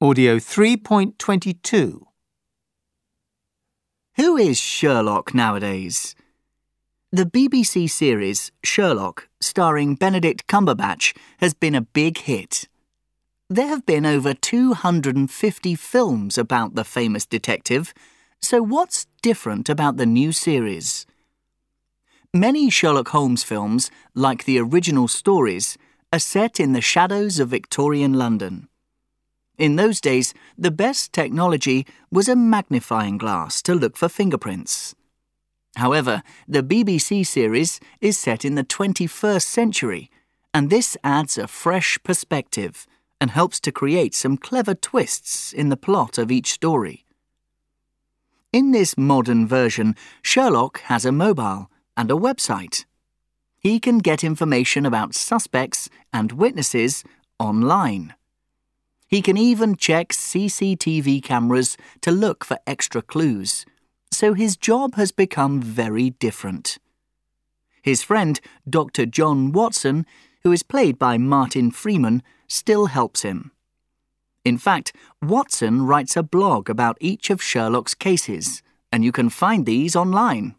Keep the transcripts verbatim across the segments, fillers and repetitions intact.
Audio three point two two. Who is Sherlock nowadays? The B B C series Sherlock, starring Benedict Cumberbatch, has been a big hit. There have been over two hundred fifty films about the famous detective, so what's different about the new series? Many Sherlock Holmes films, like the original stories, are set in the shadows of Victorian London. In those days, the best technology was a magnifying glass to look for fingerprints. However, the B B C series is set in the twenty-first century, and this adds a fresh perspective and helps to create some clever twists in the plot of each story. In this modern version, Sherlock has a mobile and a website. He can get information about suspects and witnesses online. He can even check C C T V cameras to look for extra clues, so his job has become very different. His friend, Doctor John Watson, who is played by Martin Freeman, still helps him. In fact, Watson writes a blog about each of Sherlock's cases, and you can find these online.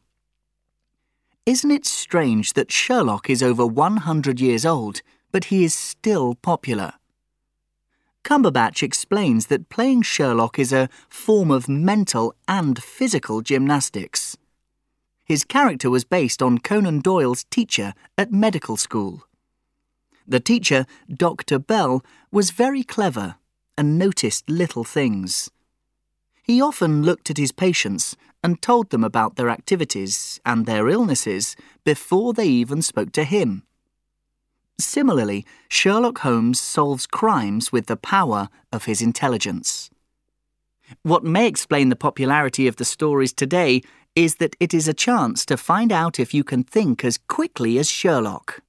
Isn't it strange that Sherlock is over one hundred years old, but he is still popular? Cumberbatch explains that playing Sherlock is a form of mental and physical gymnastics. His character was based on Conan Doyle's teacher at medical school. The teacher, Doctor Bell, was very clever and noticed little things. He often looked at his patients and told them about their activities and their illnesses before they even spoke to him. Similarly, Sherlock Holmes solves crimes with the power of his intelligence. What may explain the popularity of the stories today is that it is a chance to find out if you can think as quickly as Sherlock.